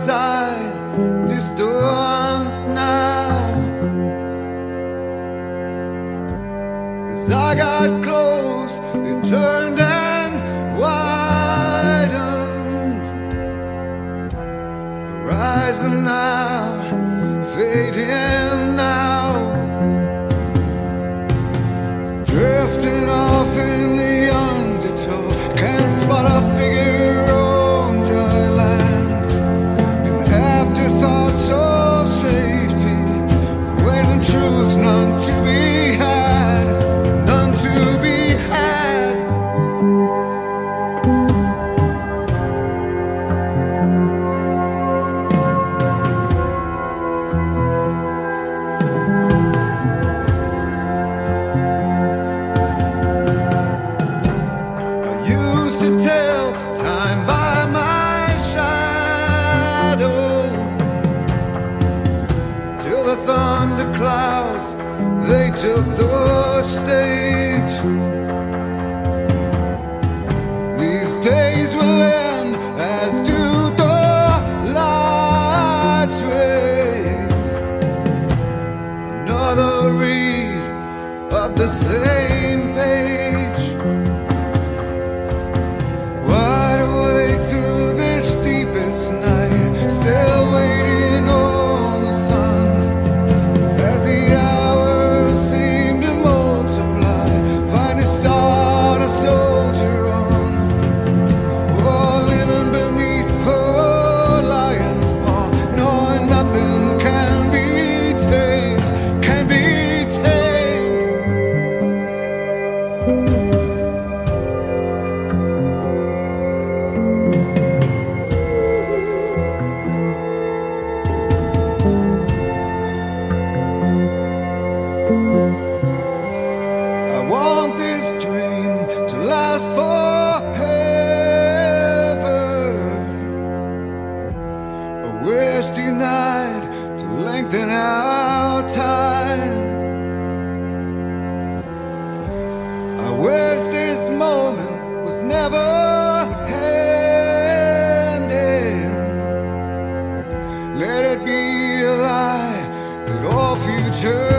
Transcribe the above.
inside, distant now. As I got close, it turned and widened. Rising now, fading now, drifting off in the undertow. Can't spot a figure on dry land. And afterthoughts of safety, waiting truth, none to be had, none to be had. Used to tell time by my shadow, till the thunderclouds, they took the stage. These days will end, as do the light's rays. Another read of the same page. Wide awake through this deepest night, still waiting on the sun. As the hours seem to multiply, find a star to soldier on. Oh, living beneath poor lion's paw, knowing nothing can be tamed, can be tamed. I want this dream to last forever, a wish denied to lengthen our time. I wish this moment was never ending. Let it be a lie that all future